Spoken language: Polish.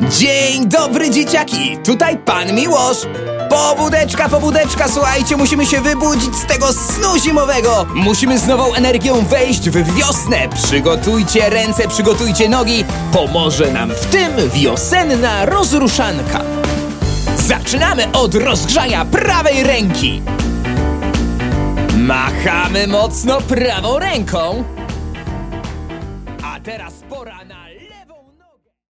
Dzień dobry, dzieciaki! Tutaj pan Miłosz! Pobudeczka, słuchajcie, musimy się wybudzić z tego snu zimowego! Musimy z nową energią wejść w wiosnę! Przygotujcie ręce, przygotujcie nogi! Pomoże nam w tym wiosenna rozruszanka! Zaczynamy od rozgrzania prawej ręki! Machamy mocno prawą ręką! A teraz